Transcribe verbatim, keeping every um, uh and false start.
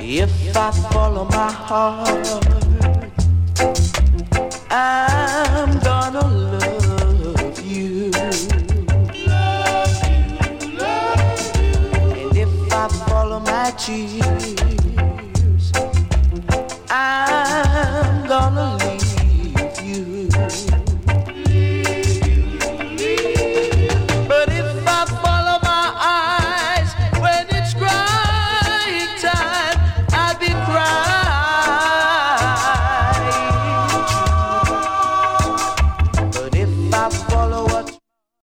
If I follow my heart, I'm gonna love you. Love you, love you. And if I follow my dreams,